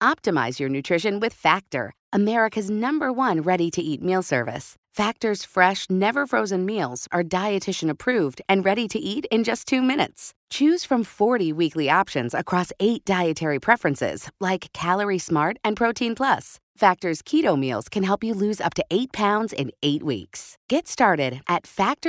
Optimize your nutrition with Factor, America's #1 ready-to-eat meal service. Factor's fresh, never-frozen meals are dietitian approved and ready to eat in just 2 minutes. Choose from 40 weekly options across 8 dietary preferences, like Calorie Smart and Protein Plus. Factor's keto meals can help you lose up to 8 pounds in 8 weeks. Get started at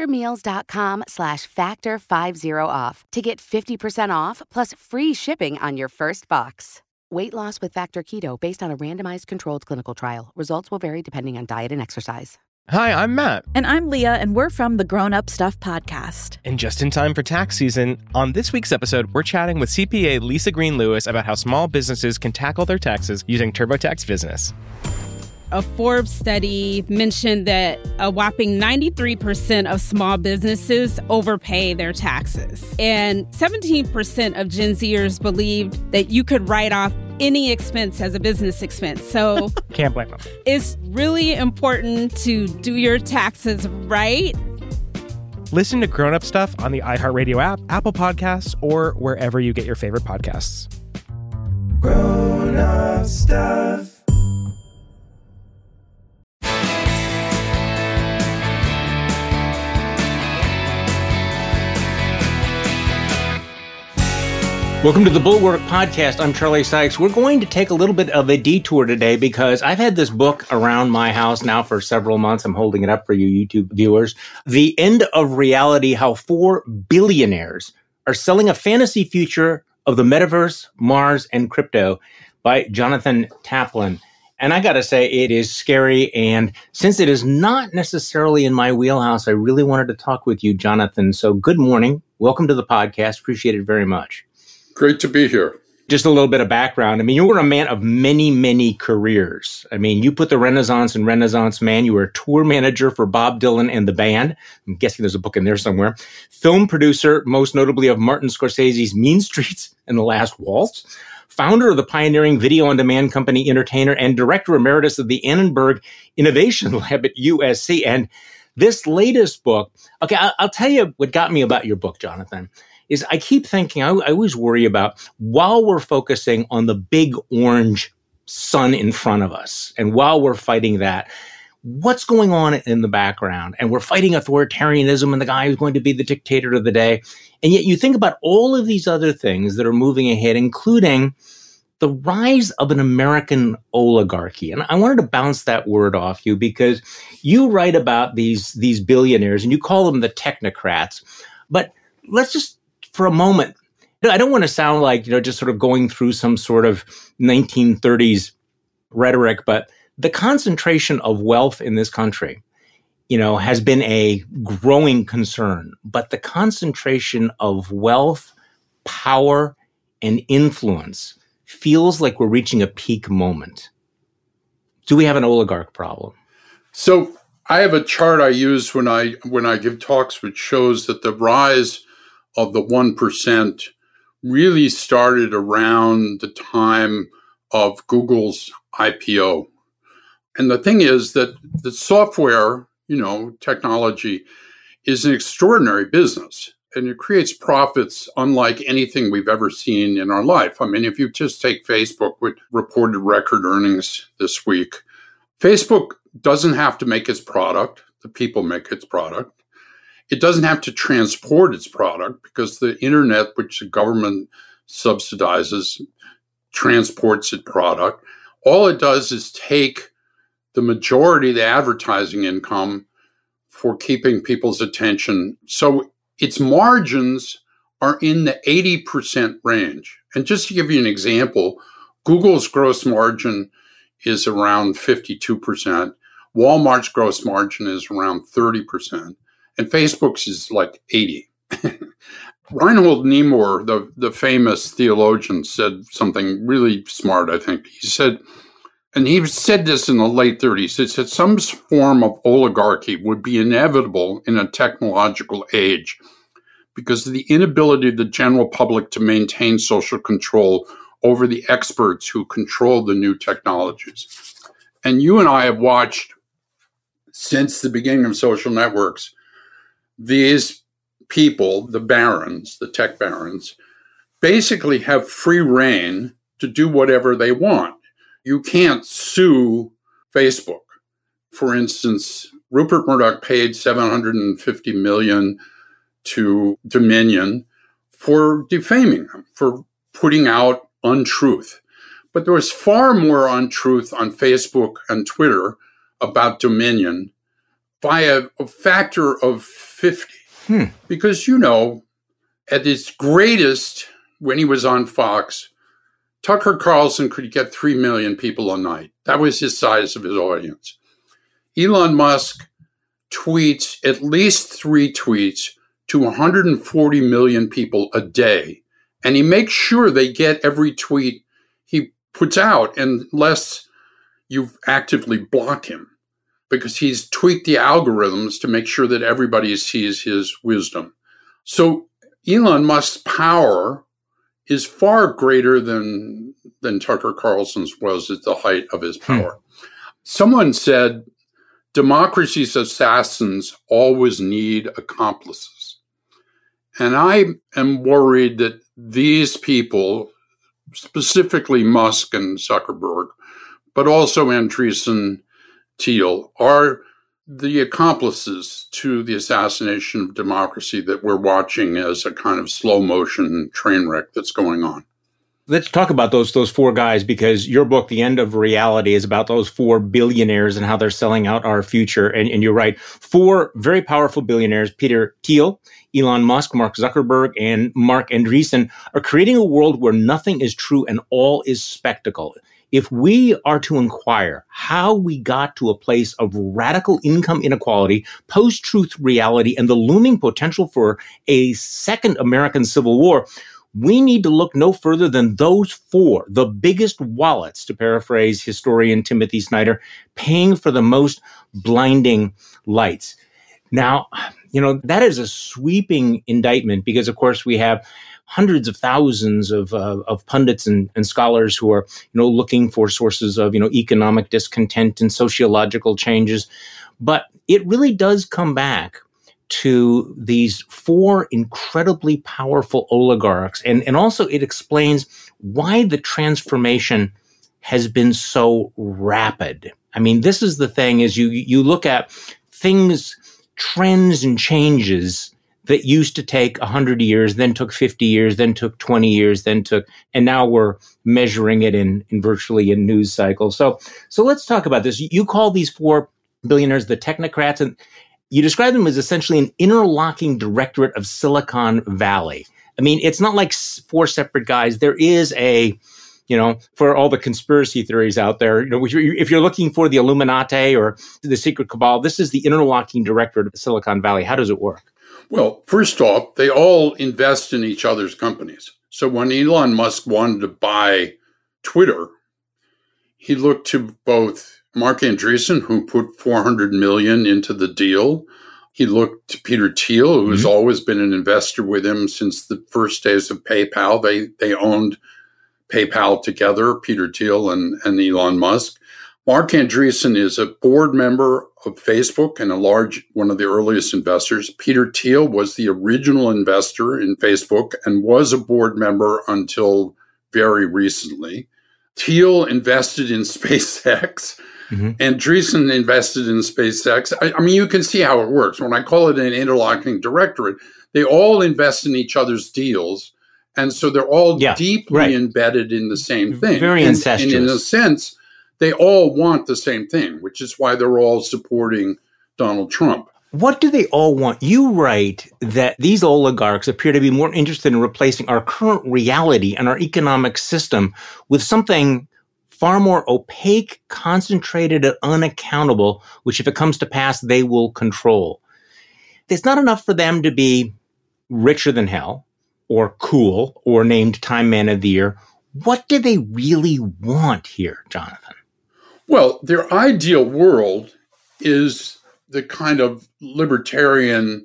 factormeals.com/factor50off to get 50% off plus free shipping on your first box. Weight loss with Factor Keto based on a randomized controlled clinical trial. Results will vary depending on diet and exercise. Hi, I'm Matt. And I'm Leah, and we're from the Grown Up Stuff podcast. And just in time for tax season, on this week's episode, we're chatting with CPA Lisa Green-Lewis about how small businesses can tackle their taxes using TurboTax Business. A Forbes study mentioned that a whopping 93% of small businesses overpay their taxes. And 17% of Gen Zers believed that you could write off any expense as a business expense. So can't blame them. It's really important to do your taxes right. Listen to Grown Up Stuff on the iHeartRadio app, Apple Podcasts, or wherever you get your favorite podcasts. Grown Up Stuff. Welcome to the Bulwark Podcast. I'm Charlie Sykes. We're going to take a little bit of a detour today because I've had this book around my house now for several months. I'm holding it up for you YouTube viewers. The End of Reality, How 4 Billionaires Are Selling a Fantasy Future of the Metaverse, Mars, and Crypto by Jonathan Taplin. And I got to say, it is scary. And since it is not necessarily in my wheelhouse, I really wanted to talk with you, Jonathan. So good morning. Welcome to the podcast. Appreciate it very much. Great to be here. Just a little bit of background. I mean, you were a man of many, many careers. I mean, you put the Renaissance in Renaissance Man. You were a tour manager for Bob Dylan and the band. I'm guessing there's a book in there somewhere. Film producer, most notably of Martin Scorsese's Mean Streets and The Last Waltz. Founder of the pioneering video-on-demand company Entertainer and director emeritus of the Annenberg Innovation Lab at USC. And this latest book, okay, I'll tell you what got me about your book, Jonathan, is I keep thinking, I always worry about, while we're focusing on the big orange sun in front of us, and while we're fighting that, what's going on in the background? And we're fighting authoritarianism and the guy who's going to be the dictator of the day. And yet you think about all of these other things that are moving ahead, including the rise of an American oligarchy. And I wanted to bounce that word off you because you write about these billionaires and you call them the technocrats. But let's just, for a moment, I don't want to sound like, just sort of going through some sort of 1930s rhetoric, but the concentration of wealth in this country, has been a growing concern. But the concentration of wealth, power, and influence feels like we're reaching a peak moment. Do we have an oligarch problem? So I have a chart I use when I give talks, which shows that the rise of the 1% really started around the time of Google's IPO. And the thing is that the software, technology is an extraordinary business, and it creates profits unlike anything we've ever seen in our life. I mean, if you just take Facebook, which reported record earnings this week, Facebook doesn't have to make its product. The people make its product. It doesn't have to transport its product because the internet, which the government subsidizes, transports its product. All it does is take the majority of the advertising income for keeping people's attention. So its margins are in the 80% range. And just to give you an example, Google's gross margin is around 52%. Walmart's gross margin is around 30%. And Facebook's is like 80. Reinhold Niebuhr, the famous theologian, said something really smart, I think. He said this in the late 30s, he said some form of oligarchy would be inevitable in a technological age because of the inability of the general public to maintain social control over the experts who control the new technologies. And you and I have watched, since the beginning of social networks, these people, the barons, the tech barons, basically have free reign to do whatever they want. You can't sue Facebook. For instance, Rupert Murdoch paid $750 million to Dominion for defaming them, for putting out untruth. But there was far more untruth on Facebook and Twitter about Dominion by a factor of 50. Because, at its greatest, when he was on Fox, Tucker Carlson could get 3 million people a night. That was his size of his audience. Elon Musk tweets at least 3 tweets to 140 million people a day. And he makes sure they get every tweet he puts out unless you actively block him, because he's tweaked the algorithms to make sure that everybody sees his wisdom. So Elon Musk's power is far greater than Tucker Carlson's was at the height of his power. Someone said, democracy's assassins always need accomplices. And I am worried that these people, specifically Musk and Zuckerberg, but also Andreessen, Thiel, are the accomplices to the assassination of democracy that we're watching as a kind of slow motion train wreck that's going on. Let's talk about those 4 guys, because your book, The End of Reality, is about those 4 billionaires and how they're selling out our future. And you're right. 4 very powerful billionaires, Peter Thiel, Elon Musk, Mark Zuckerberg, and Marc Andreessen, are creating a world where nothing is true and all is spectacle. If we are to inquire how we got to a place of radical income inequality, post-truth reality, and the looming potential for a second American Civil War, we need to look no further than those 4, the biggest wallets, to paraphrase historian Timothy Snyder, paying for the most blinding lights. Now, that is a sweeping indictment because, of course, we have hundreds of thousands of pundits and scholars who are, looking for sources of, economic discontent and sociological changes. But it really does come back to these 4 incredibly powerful oligarchs. And also it explains why the transformation has been so rapid. I mean, this is the thing, is you look at things, trends and changes that used to take 100 years, then took 50 years, then took 20 years, and now we're measuring it in virtually a news cycle. So let's talk about this. You call these 4 billionaires the technocrats, and you describe them as essentially an interlocking directorate of Silicon Valley. I mean, it's not like 4 separate guys. There is a, for all the conspiracy theories out there, if you're looking for the Illuminati or the secret cabal, this is the interlocking directorate of Silicon Valley. How does it work? Well, first off, they all invest in each other's companies. So when Elon Musk wanted to buy Twitter, he looked to both Marc Andreessen, who put $400 million into the deal. He looked to Peter Thiel, who has always been an investor with him since the first days of PayPal. They owned PayPal together, Peter Thiel and Elon Musk. Marc Andreessen is a board member of Facebook and one of the earliest investors. Peter Thiel was the original investor in Facebook and was a board member until very recently. Thiel invested in SpaceX. Andreessen invested in SpaceX. I mean, you can see how it works. When I call it an interlocking directorate, they all invest in each other's deals. And so they're all deeply embedded in the same thing. Very incestuous. And in a sense, they all want the same thing, which is why they're all supporting Donald Trump. What do they all want? You write that these oligarchs appear to be more interested in replacing our current reality and our economic system with something far more opaque, concentrated, and unaccountable, which if it comes to pass, they will control. It's not enough for them to be richer than hell or cool or named Time Man of the Year. What do they really want here, Jonathan? Well, their ideal world is the kind of libertarian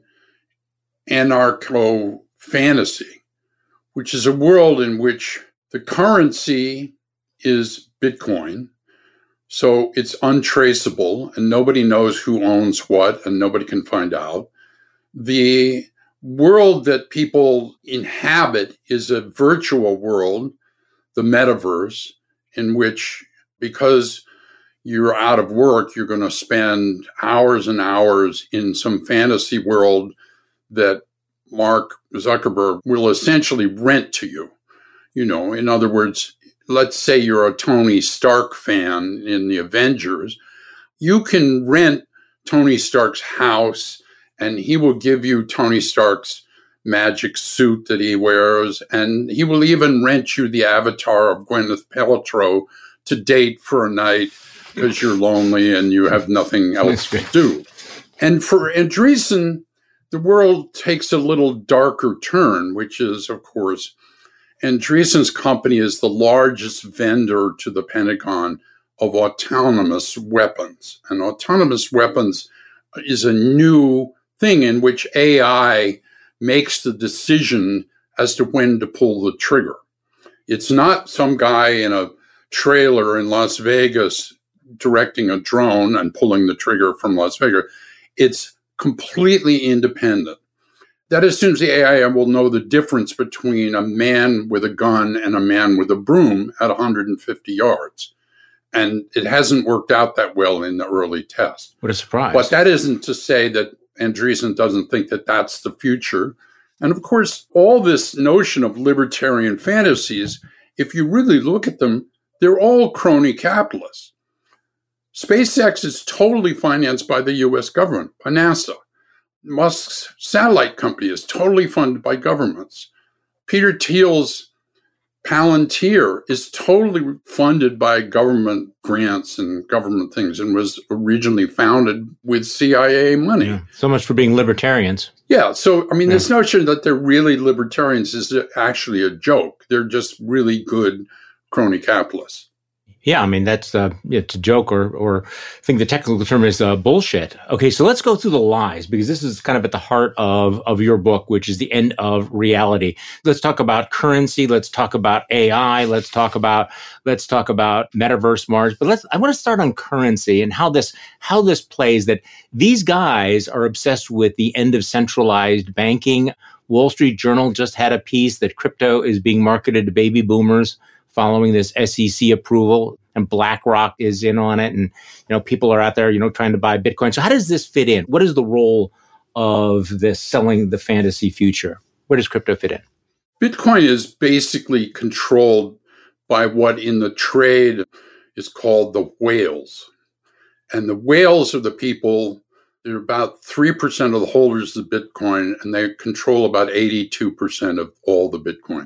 anarcho fantasy, which is a world in which the currency is Bitcoin. So it's untraceable and nobody knows who owns what and nobody can find out. The world that people inhabit is a virtual world, the metaverse, in which because you're out of work, you're going to spend hours and hours in some fantasy world that Mark Zuckerberg will essentially rent to you. You know, in other words, let's say you're a Tony Stark fan in the Avengers. You can rent Tony Stark's house and he will give you Tony Stark's magic suit that he wears. And he will even rent you the avatar of Gwyneth Paltrow to date for a night because you're lonely and you have nothing else to do. And for Andreessen, the world takes a little darker turn, which is, of course, Andreessen's company is the largest vendor to the Pentagon of autonomous weapons. And autonomous weapons is a new thing in which AI makes the decision as to when to pull the trigger. It's not some guy in a trailer in Las Vegas directing a drone and pulling the trigger from Las Vegas. It's completely independent. That assumes the AI will know the difference between a man with a gun and a man with a broom at 150 yards. And it hasn't worked out that well in the early test. What a surprise. But that isn't to say that Andreessen doesn't think that that's the future. And of course, all this notion of libertarian fantasies, if you really look at them, they're all crony capitalists. SpaceX is totally financed by the U.S. government, by NASA. Musk's satellite company is totally funded by governments. Peter Thiel's Palantir is totally funded by government grants and government things and was originally founded with CIA money. Yeah. So much for being libertarians. Yeah. So, I mean, this notion that they're really libertarians is actually a joke. They're just really good crony capitalists. Yeah, I mean, that's it's a joke, or I think the technical term is bullshit. Okay, so let's go through the lies, because this is kind of at the heart of your book, which is the end of reality. Let's talk about currency. Let's talk about AI. Let's talk about metaverse Mars. But I want to start on currency and how this plays. That these guys are obsessed with the end of centralized banking. Wall Street Journal just had a piece that crypto is being marketed to baby boomers following this SEC approval, and BlackRock is in on it. And, people are out there, trying to buy Bitcoin. So how does this fit in? What is the role of this selling the fantasy future? Where does crypto fit in? Bitcoin is basically controlled by what in the trade is called the whales. And the whales are the people, they're about 3% of the holders of Bitcoin, and they control about 82% of all the Bitcoin.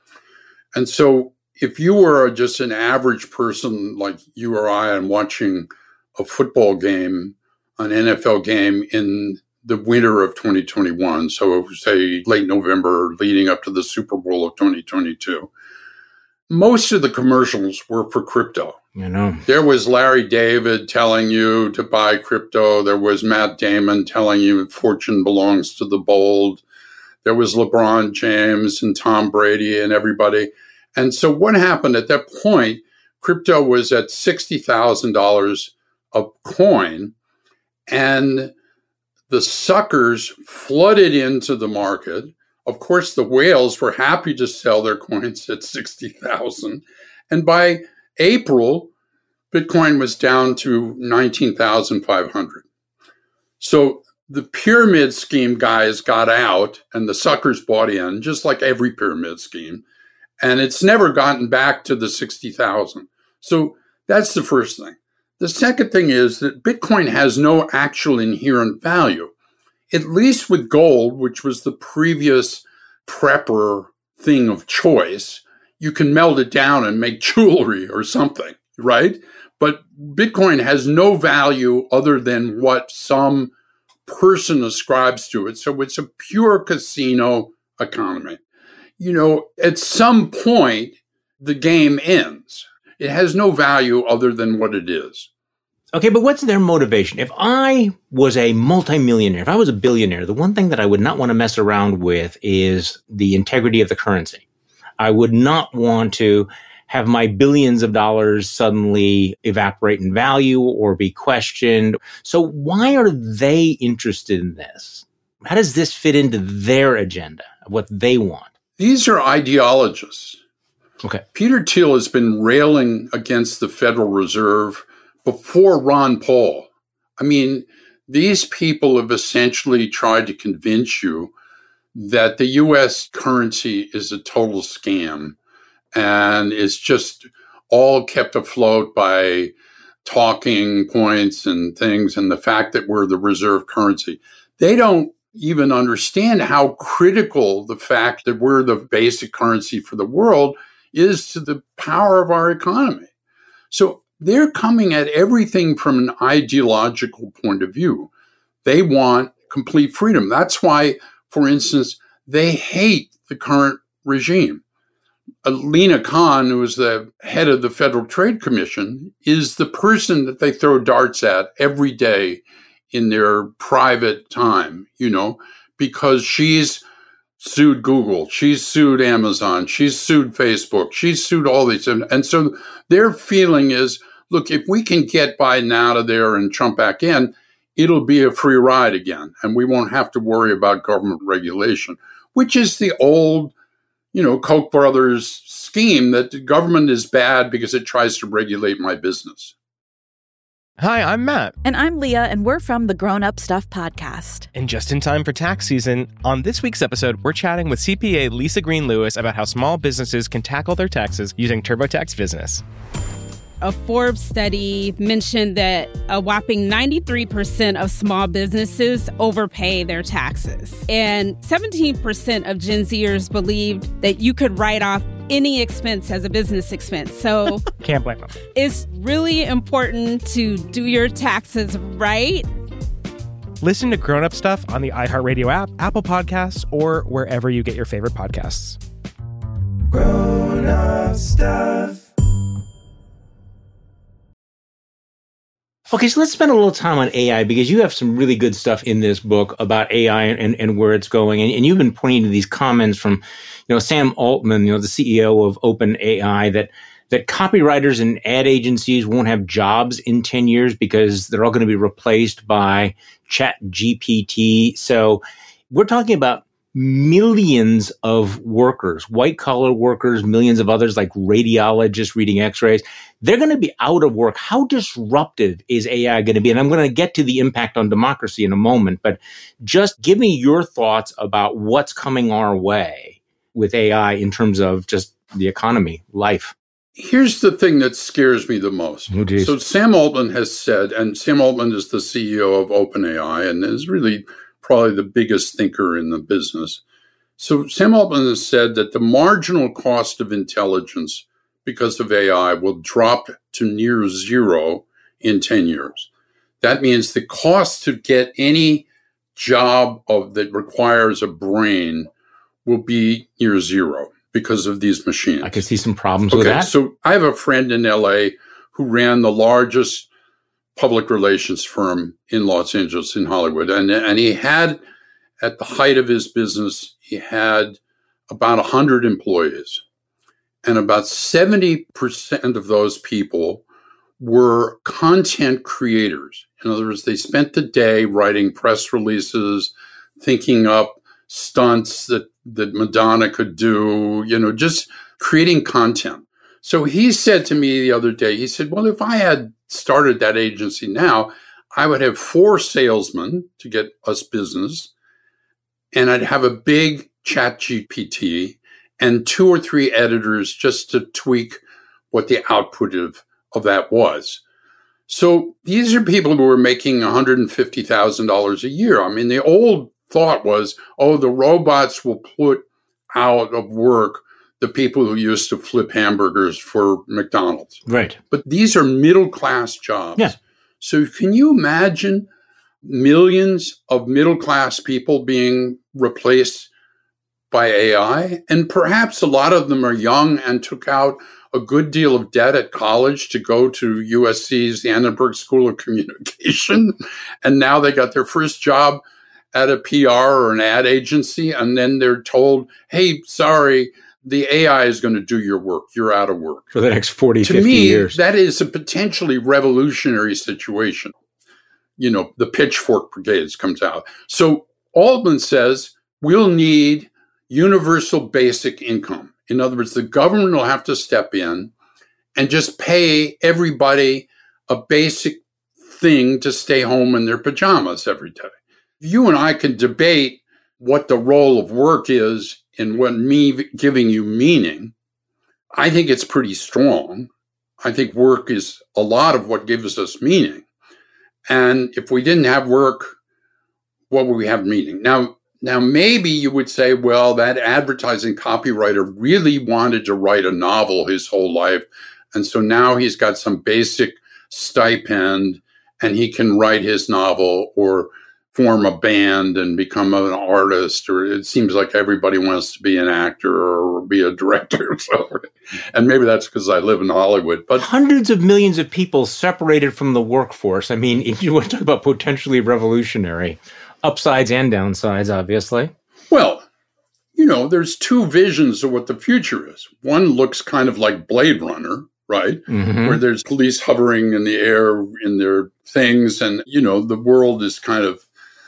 And so if you were just an average person like you or I and watching a football game, an NFL game in the winter of 2021, so say late November leading up to the Super Bowl of 2022, most of the commercials were for crypto. There was Larry David telling you to buy crypto. There was Matt Damon telling you fortune belongs to the bold. There was LeBron James and Tom Brady and everybody. And so what happened at that point, crypto was at $60,000 a coin, and the suckers flooded into the market. Of course, the whales were happy to sell their coins at $60,000. And by April, Bitcoin was down to $19,500. So the pyramid scheme guys got out and the suckers bought in, just like every pyramid scheme. And it's never gotten back to the 60,000. So that's the first thing. The second thing is that Bitcoin has no actual inherent value, at least with gold, which was the previous prepper thing of choice. You can melt it down and make jewelry or something, right? But Bitcoin has no value other than what some person ascribes to it. So it's a pure casino economy. At some point, the game ends. It has no value other than what it is. Okay, but what's their motivation? If I was a multimillionaire, if I was a billionaire, the one thing that I would not want to mess around with is the integrity of the currency. I would not want to have my billions of dollars suddenly evaporate in value or be questioned. So why are they interested in this? How does this fit into their agenda, what they want? These are ideologists. Okay. Peter Thiel has been railing against the Federal Reserve before Ron Paul. I mean, these people have essentially tried to convince you that the U.S. currency is a total scam and is just all kept afloat by talking points and things and the fact that we're the reserve currency. They don't even understand how critical the fact that we're the basic currency for the world is to the power of our economy. So they're coming at everything from an ideological point of view. They want complete freedom. That's why, for instance, they hate the current regime. Lina Khan, who is the head of the Federal Trade Commission, is the person that they throw darts at every day in their private time, because she's sued Google, she's sued Amazon, she's sued Facebook, she's sued all these. And so their feeling is, look, if we can get Biden out of there and Trump back in, it'll be a free ride again. And we won't have to worry about government regulation, which is the old, Koch brothers scheme that the government is bad because it tries to regulate my business. Hi, I'm Matt. And I'm Leah, and we're from the Grown Up Stuff podcast. And just in time for tax season, on this week's episode, we're chatting with CPA Lisa Green Lewis about how small businesses can tackle their taxes using TurboTax Business. A Forbes study mentioned that a whopping 93% of small businesses overpay their taxes. And 17% of Gen Zers believed that you could write off any expense as a business expense. So can't blame them. It's really important to do your taxes right. Listen to Grown Up Stuff on the iHeartRadio app, Apple Podcasts, or wherever you get your favorite podcasts. Grown Up Stuff. Okay, so let's spend a little time on AI because you have some really good stuff in this book about AI and where it's going. And you've been pointing to these comments from, Sam Altman, the CEO of OpenAI, that copywriters and ad agencies won't have jobs in 10 years because they're all going to be replaced by ChatGPT. So we're talking about millions of workers, white-collar workers, millions of others like radiologists reading x-rays. They're going to be out of work. How disruptive is AI going to be? And I'm going to get to the impact on democracy in a moment, but just give me your thoughts about what's coming our way with AI in terms of just the economy, life. Here's the thing that scares me the most. Oh, geez. So Sam Altman has said, and Sam Altman is the CEO of OpenAI and is really probably the biggest thinker in the business. So Sam Altman has said that the marginal cost of intelligence because of AI will drop to near zero in 10 years. That means the cost to get any job that requires a brain will be near zero because of these machines. I can see some problems with that. So I have a friend in LA who ran the largest public relations firm in Los Angeles, in Hollywood. And he had, at the height of his business, he had about 100 employees. And about 70% of those people were content creators. In other words, they spent the day writing press releases, thinking up stunts that Madonna could do, just creating content. So he said to me the other day, he said, well, if I had started that agency now, I would have 4 salesmen to get us business, and I'd have a big ChatGPT and 2 or 3 editors just to tweak what the output of that was. So these are people who are making $150,000 a year. I mean, the old thought was, the robots will put out of work the people who used to flip hamburgers for McDonald's. Right. But these are middle-class jobs. Yeah. So can you imagine millions of middle-class people being replaced by AI? And perhaps a lot of them are young and took out a good deal of debt at college to go to USC's the Annenberg School of Communication. And now they got their first job at a PR or an ad agency. And then they're told, hey, sorry, the AI is going to do your work. You're out of work. For the next 40, to 50 me, years. That is a potentially revolutionary situation. The pitchfork brigades comes out. So Altman says we'll need universal basic income. In other words, the government will have to step in and just pay everybody a basic thing to stay home in their pajamas every day. You and I can debate what the role of work is in what me giving you meaning. I think it's pretty strong. I think work is a lot of what gives us meaning. And if we didn't have work, what would we have meaning? Now maybe you would say, well, that advertising copywriter really wanted to write a novel his whole life. And so now he's got some basic stipend and he can write his novel or form a band and become an artist, or it seems like everybody wants to be an actor or be a director. And maybe that's because I live in Hollywood. But hundreds of millions of people separated from the workforce. I mean, you want to talk about potentially revolutionary, upsides and downsides, obviously. Well, there's two visions of what the future is. One looks kind of like Blade Runner, right? Mm-hmm. Where there's police hovering in the air in their things, and, the world is kind of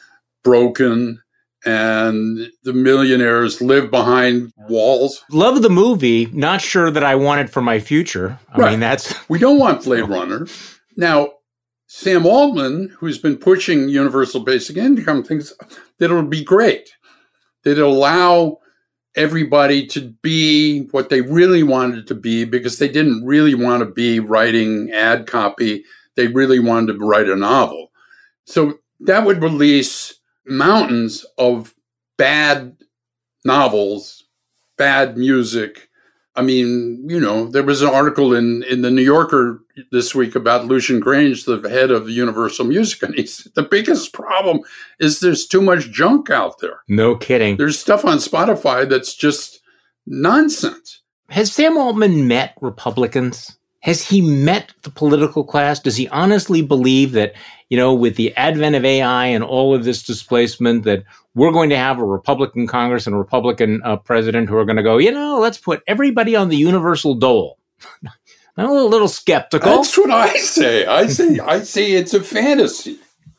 broken, and the millionaires live behind walls. Love the movie. Not sure that I want it for my future. I mean, we don't want Blade Runner. Now, Sam Altman, who's been pushing universal basic income, thinks that it'll be great. That it'll allow everybody to be what they really wanted to be, because they didn't really want to be writing ad copy. They really wanted to write a novel. So that would release mountains of bad novels, bad music. I mean, there was an article in the New Yorker this week about Lucian Grange, the head of Universal Music, and he said the biggest problem is there's too much junk out there. No kidding. There's stuff on Spotify that's just nonsense. Has Sam Altman met Republicans? Has he met the political class? Does he honestly believe that, with the advent of AI and all of this displacement, that we're going to have a Republican Congress and a Republican president who are going to go, let's put everybody on the universal dole? I'm a little skeptical. That's what I say. I say it's a fantasy.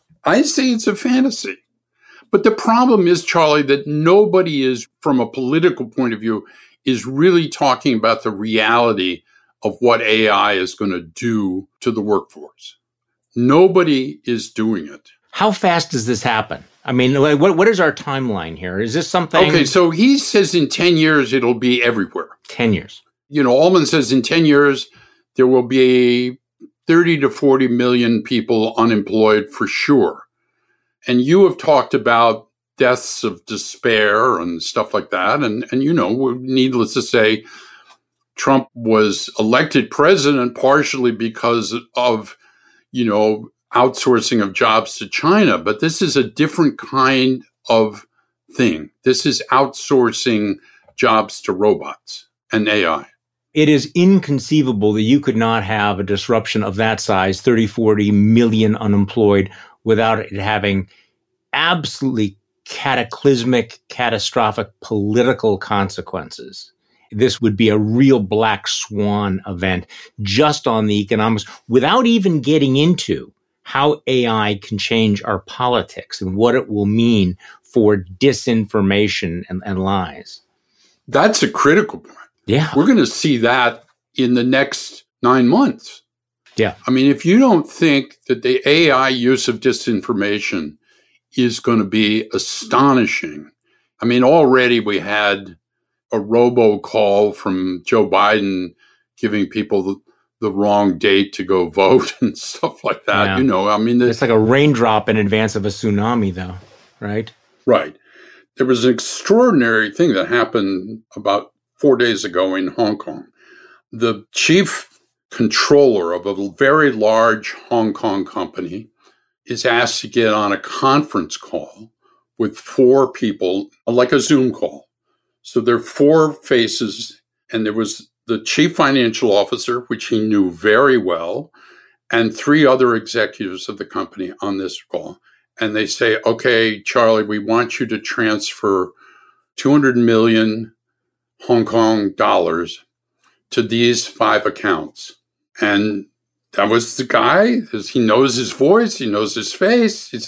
But the problem is, Charlie, that nobody is, from a political point of view, is really talking about the reality of what AI is going to do to the workforce. Nobody is doing it. How fast does this happen? I mean, what is our timeline here? Is this something? Okay, so he says in 10 years, it'll be everywhere. 10 years. Altman says in 10 years, there will be 30 to 40 million people unemployed for sure. And you have talked about deaths of despair and stuff like that. And needless to say, Trump was elected president partially because of, outsourcing of jobs to China. But this is a different kind of thing. This is outsourcing jobs to robots and AI. It is inconceivable that you could not have a disruption of that size, 30, 40 million unemployed, without it having absolutely cataclysmic, catastrophic political consequences. This would be a real black swan event just on the economics, without even getting into how AI can change our politics and what it will mean for disinformation and lies. That's a critical point. Yeah. We're going to see that in the next 9 months. Yeah. I mean, if you don't think that the AI use of disinformation is going to be astonishing. I mean, already we had a robocall from Joe Biden giving people the wrong date to go vote and stuff like that. Yeah. I mean, it's like a raindrop in advance of a tsunami, though, right? Right. There was an extraordinary thing that happened about 4 days ago in Hong Kong. The chief controller of a very large Hong Kong company is asked to get on a conference call with 4 people, like a Zoom call. So there are 4 faces, and there was the chief financial officer, which he knew very well, and 3 other executives of the company on this call. And they say, okay, Charlie, we want you to transfer 200 million Hong Kong dollars to these 5 accounts. And that was the guy. He knows his voice. He knows his face.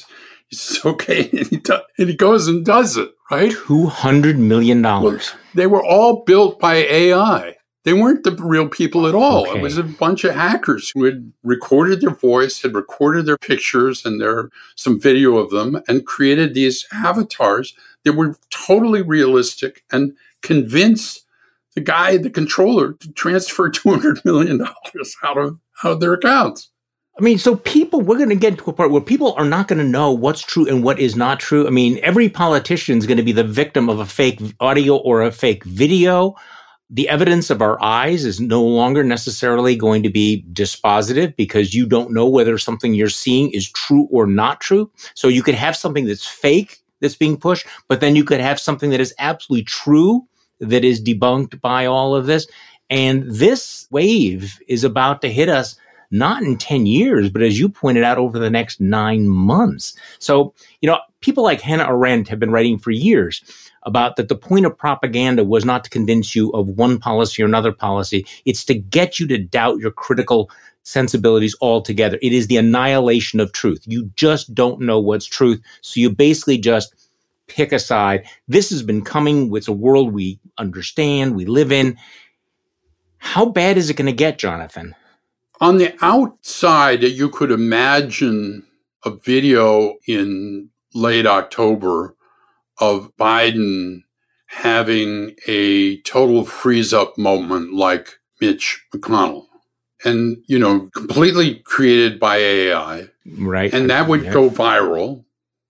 He says, okay. And he goes and does it, right? $200 million. Well, they were all built by AI. They weren't the real people at all. Okay. It was a bunch of hackers who had recorded their voice, had recorded their pictures and some video of them, and created these avatars that were totally realistic and convinced the controller, to transfer $200 million out of their accounts. I mean, so we're going to get to a part where people are not going to know what's true and what is not true. I mean, every politician is going to be the victim of a fake audio or a fake video. The evidence of our eyes is no longer necessarily going to be dispositive because you don't know whether something you're seeing is true or not true. So you could have something that's fake that's being pushed, but then you could have something that is absolutely true that is debunked by all of this. And this wave is about to hit us not in 10 years, but as you pointed out, over the next 9 months. So, people like Hannah Arendt have been writing for years about that the point of propaganda was not to convince you of one policy or another policy. It's to get you to doubt your critical sensibilities altogether. It is the annihilation of truth. You just don't know what's truth. So you basically just pick a side. This has been coming. It's a world we understand, we live in. How bad is it going to get, Jonathan? On the outside, you could imagine a video in late October of Biden having a total freeze-up moment like Mitch McConnell. And, completely created by AI. Right. And that would go viral.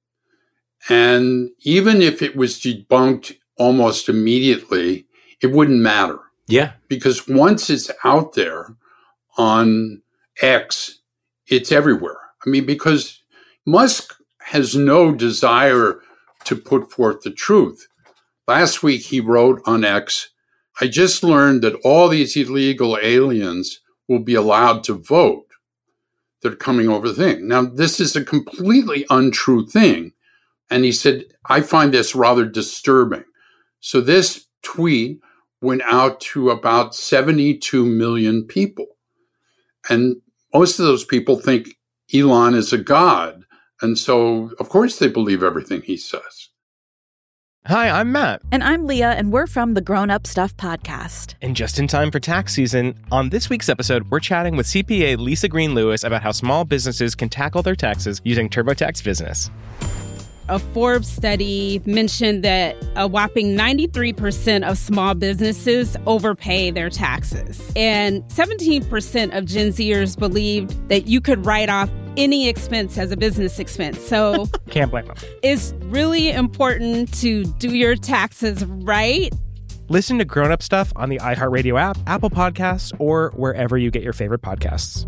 And even if it was debunked almost immediately, it wouldn't matter. Yeah. Because once it's out there on X, it's everywhere. I mean, because Musk has no desire to put forth the truth. Last week, he wrote on X, I just learned that all these illegal aliens will be allowed to vote. They're coming over the thing. Now, this is a completely untrue thing. And he said, I find this rather disturbing. So this tweet went out to about 72 million people. And most of those people think Elon is a god. And so, of course, they believe everything he says. Hi, I'm Matt. And I'm Leah, and we're from the Grown Up Stuff podcast. And just in time for tax season, on this week's episode, we're chatting with CPA Lisa Green Lewis about how small businesses can tackle their taxes using TurboTax Business. A Forbes study mentioned that a whopping 93% of small businesses overpay their taxes. And 17% of Gen Zers believed that you could write off any expense as a business expense. So can't blame them. It's really important to do your taxes right. Listen to Grown Up Stuff on the iHeartRadio app, Apple Podcasts, or wherever you get your favorite podcasts.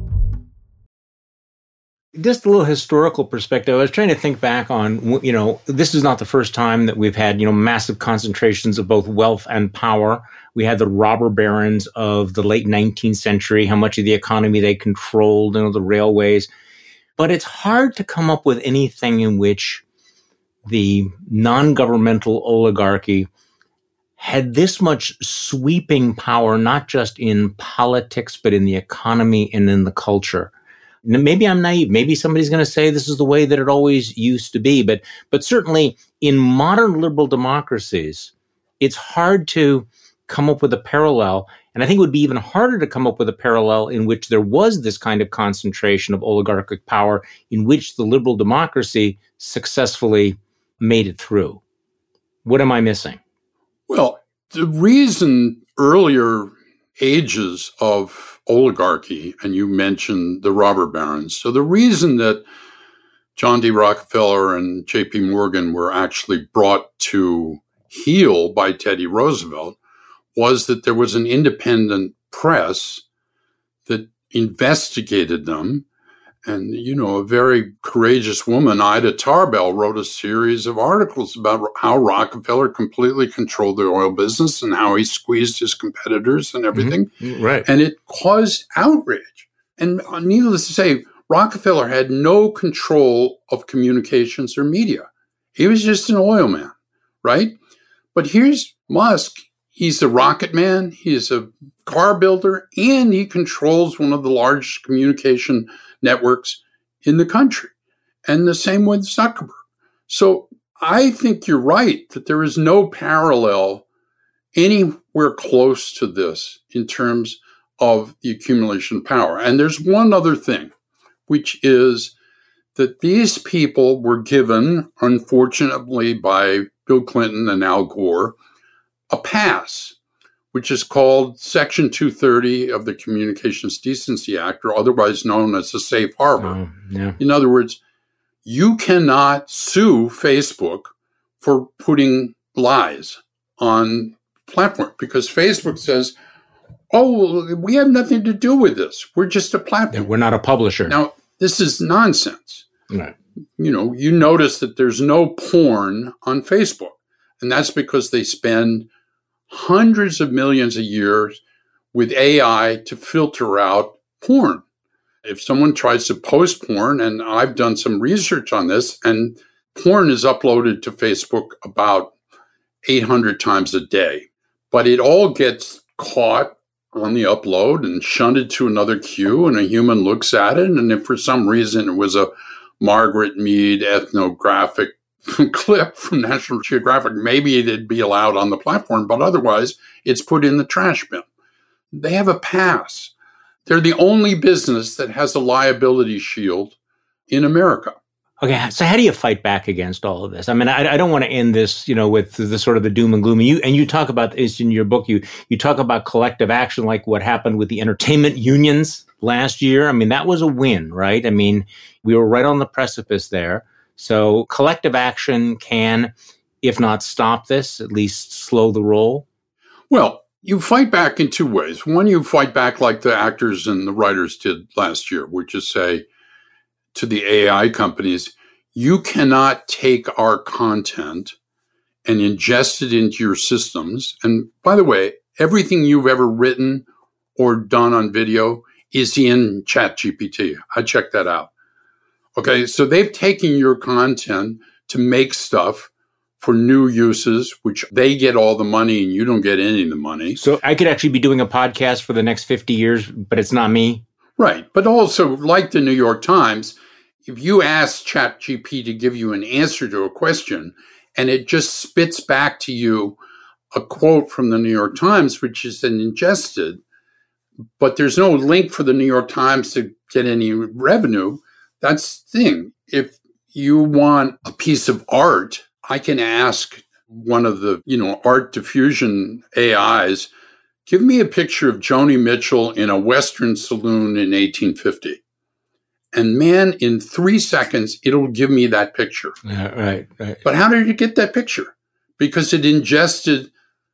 Just a little historical perspective. I was trying to think back on, this is not the first time that we've had, massive concentrations of both wealth and power. We had the robber barons of the late 19th century, how much of the economy they controlled, the railways. But it's hard to come up with anything in which the non-governmental oligarchy had this much sweeping power, not just in politics, but in the economy and in the culture. Maybe I'm naive. Maybe somebody's going to say this is the way that it always used to be. But certainly in modern liberal democracies, it's hard to come up with a parallel. And I think it would be even harder to come up with a parallel in which there was this kind of concentration of oligarchic power in which the liberal democracy successfully made it through. What am I missing? Well, the reason earlier ages of oligarchy, and you mentioned the robber barons. So the reason that John D. Rockefeller and J.P. Morgan were actually brought to heel by Teddy Roosevelt was that there was an independent press that investigated them. And, a very courageous woman, Ida Tarbell, wrote a series of articles about how Rockefeller completely controlled the oil business and how he squeezed his competitors and everything. Mm-hmm. Right. And it caused outrage. And needless to say, Rockefeller had no control of communications or media. He was just an oil man, right? But here's Musk. He's a rocket man. He's a car builder, and he controls one of the largest communication networks in the country. And the same with Zuckerberg. So I think you're right that there is no parallel anywhere close to this in terms of the accumulation of power. And there's one other thing, which is that these people were given, unfortunately, by Bill Clinton and Al Gore, a pass, which is called Section 230 of the Communications Decency Act, or otherwise known as the safe harbor. In other words, you cannot sue Facebook for putting lies on platform because Facebook says, oh, we have nothing to do with this. We're just a platform. We're not a publisher. Now, this is nonsense. Right. You notice that there's no porn on Facebook. And that's because they spend hundreds of millions a year with AI to filter out porn. If someone tries to post porn, and I've done some research on this, and porn is uploaded to Facebook about 800 times a day, but it all gets caught on the upload and shunted to another queue, and a human looks at it. And if for some reason it was a Margaret Mead ethnographic clip from National Geographic, maybe it'd be allowed on the platform, but otherwise it's put in the trash bin. They have a pass. They're the only business that has a liability shield in America. Okay, so how do you fight back against all of this? I mean, I don't want to end this, with the sort of the doom and gloom. You talk about this in your book. You talk about collective action, like what happened with the entertainment unions last year. I mean, that was a win, right? I mean, we were right on the precipice there. So collective action can, if not stop this, at least slow the roll. Well, you fight back in two ways. One, you fight back like the actors and the writers did last year, which is say to the AI companies, you cannot take our content and ingest it into your systems. And by the way, everything you've ever written or done on video is in ChatGPT. I checked that out. Okay, so they've taken your content to make stuff for new uses, which they get all the money and you don't get any of the money. So I could actually be doing a podcast for the next 50 years, but it's not me. Right. But also, like the New York Times, if you ask ChatGPT to give you an answer to a question and it just spits back to you a quote from the New York Times, which is then ingested, but there's no link for the New York Times to get any revenue, that's the thing. If you want a piece of art, I can ask one of the, art diffusion AIs, give me a picture of Joni Mitchell in a Western saloon in 1850. And man, in 3 seconds, it'll give me that picture. Right. But how did it get that picture? Because it ingested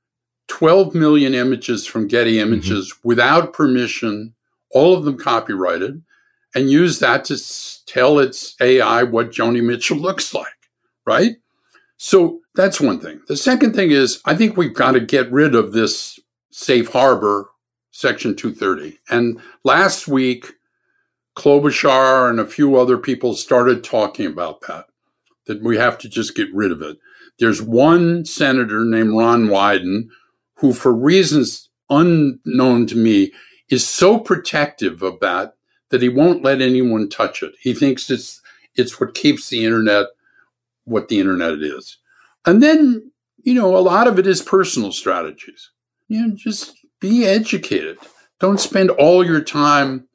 12 million images from Getty Images without permission, all of them copyrighted, and used that to tell its AI what Joni Mitchell looks like, right? So that's one thing. The second thing is, I think we've got to get rid of this safe harbor, Section 230. And last week, Klobuchar and a few other people started talking about that we have to just get rid of it. There's one senator named Ron Wyden who, for reasons unknown to me, is so protective of that he won't let anyone touch it. He thinks it's what keeps the internet what the internet is. And then, a lot of it is personal strategies. Just be educated. Don't spend all your time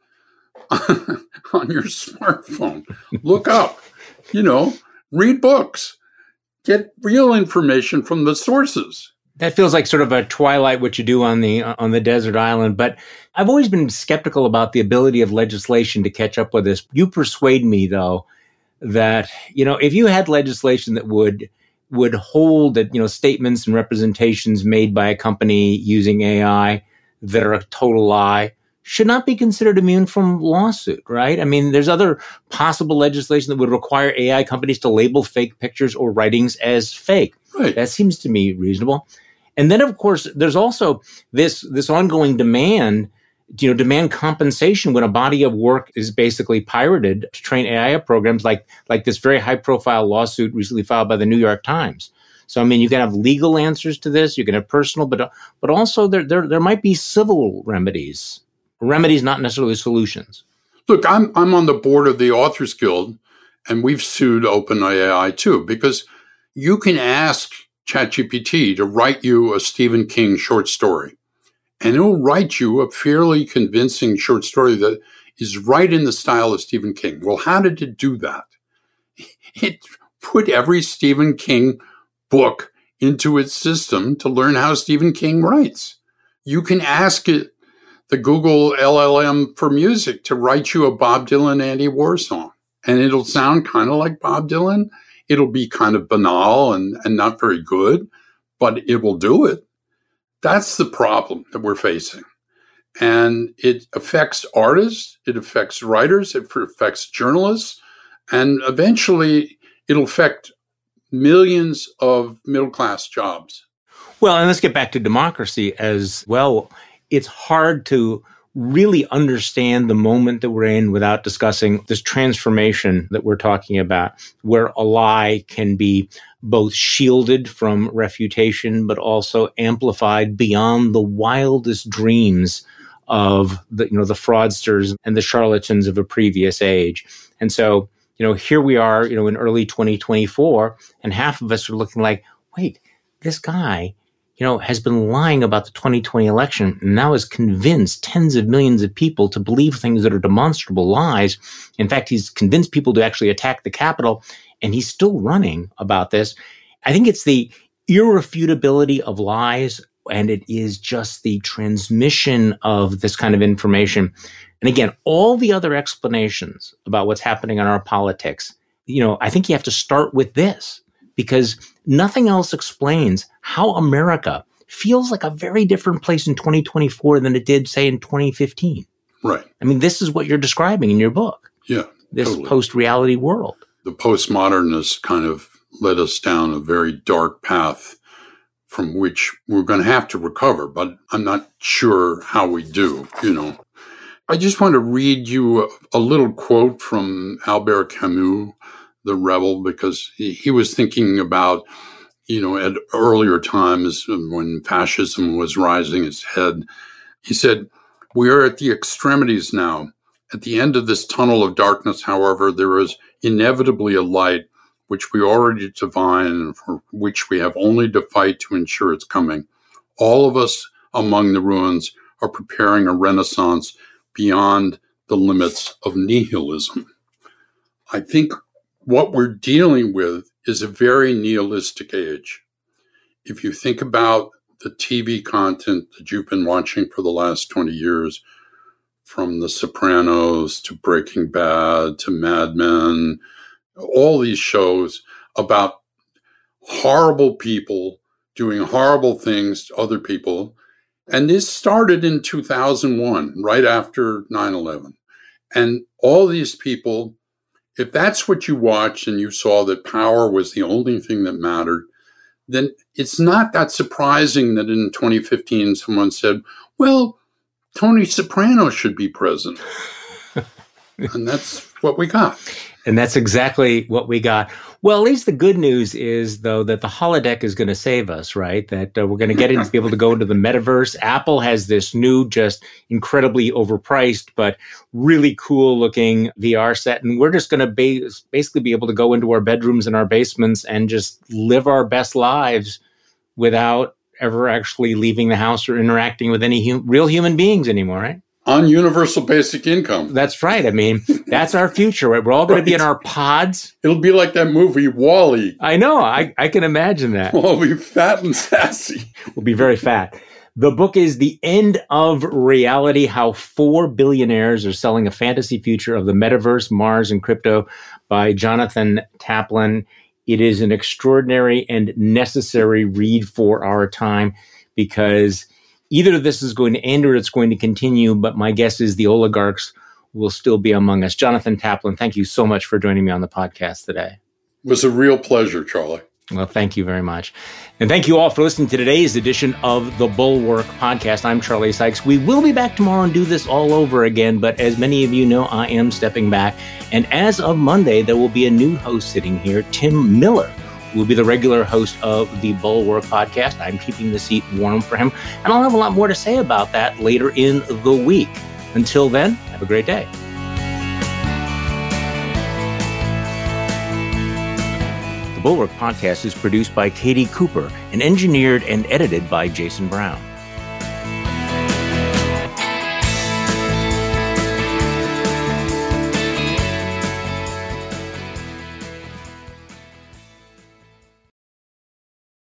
on your smartphone. Look up, read books, get real information from the sources. That feels like sort of a Twilight, what you do on the desert island. But I've always been skeptical about the ability of legislation to catch up with this. You persuade me, though, that, if you had legislation that would hold that, statements and representations made by a company using AI that are a total lie should not be considered immune from lawsuit, right? I mean, there's other possible legislation that would require AI companies to label fake pictures or writings as fake. Right. That seems to me reasonable. And then, of course, there's also this ongoing demand compensation when a body of work is basically pirated to train AI programs, like this very high-profile lawsuit recently filed by the New York Times. So, I mean, you can have legal answers to this, you can have personal, but also there might be civil remedies. Remedies, not necessarily solutions. Look, I'm on the board of the Authors Guild, And we've sued OpenAI too, because you can ask ChatGPT to write you a Stephen King short story, and it'll write you a fairly convincing short story that is right in the style of Stephen King. Well, how did it do that? It put every Stephen King book into its system to learn how Stephen King writes. You can ask it, the Google LLM for music, to write you a Bob Dylan anti-war song, and it'll sound kind of like Bob Dylan. It'll be kind of banal and not very good, but it will do it. That's the problem that we're facing. And it affects artists, it affects writers, it affects journalists, and eventually it'll affect millions of middle-class jobs. Well, and let's get back to democracy as well. It's hard to really understand the moment that we're in without discussing this transformation that we're talking about, where a lie can be both shielded from refutation, but also amplified beyond the wildest dreams of the fraudsters and the charlatans of a previous age. And so, here we are, in early 2024, and half of us are looking like, wait, this guy, has been lying about the 2020 election and now has convinced tens of millions of people to believe things that are demonstrable lies. In fact, he's convinced people to actually attack the Capitol, and he's still running about this. I think it's the irrefutability of lies, and it is just the transmission of this kind of information. And again, all the other explanations about what's happening in our politics, I think you have to start with this, because nothing else explains how America feels like a very different place in 2024 than it did, say, in 2015. Right. I mean, this is what you're describing in your book. Yeah, this totally. Post-reality world. The postmodernists kind of led us down a very dark path from which we're going to have to recover, but I'm not sure how we do, I just want to read you a little quote from Albert Camus, the rebel, because he was thinking about, at earlier times when fascism was rising its head. He said, "We are at the extremities now. At the end of this tunnel of darkness, however, there is inevitably a light which we already divine and for which we have only to fight to ensure its coming. All of us among the ruins are preparing a renaissance beyond the limits of nihilism." I think what we're dealing with is a very nihilistic age. If you think about the TV content that you've been watching for the last 20 years, from The Sopranos to Breaking Bad to Mad Men, all these shows about horrible people doing horrible things to other people. And this started in 2001, right after 9/11. And all these people, if that's what you watched and you saw that power was the only thing that mattered, then it's not that surprising that in 2015 someone said, well, Tony Soprano should be president. And that's what we got. And that's exactly what we got. Well, at least the good news is, though, that the holodeck is going to save us, right? That we're going to get in to be able to go into the metaverse. Apple has this new, just incredibly overpriced, but really cool looking VR set. And we're just going to basically be able to go into our bedrooms and our basements and just live our best lives without ever actually leaving the house or interacting with any real human beings anymore, right? On universal basic income. That's right. I mean, that's our future, right? We're all going to be in our pods. It'll be like that movie, WALL-E. I know. I can imagine that. We'll be fat and sassy. We'll be very fat. The book is The End of Reality, How 4 Billionaires Are Selling a Fantasy Future of the Metaverse, Mars, and Crypto by Jonathan Taplin. It is an extraordinary and necessary read for our time, because either this is going to end or it's going to continue, but my guess is the oligarchs will still be among us. Jonathan Taplin, thank you so much for joining me on the podcast today. It was a real pleasure, Charlie. Well, thank you very much. And thank you all for listening to today's edition of the Bulwark Podcast. I'm Charlie Sykes. We will be back tomorrow and do this all over again, but as many of you know, I am stepping back. And as of Monday, there will be a new host sitting here, Tim Miller, will be the regular host of the Bulwark Podcast. I'm keeping the seat warm for him, and I'll have a lot more to say about that later in the week. Until then, have a great day. The Bulwark Podcast is produced by Katie Cooper and engineered and edited by Jason Brown.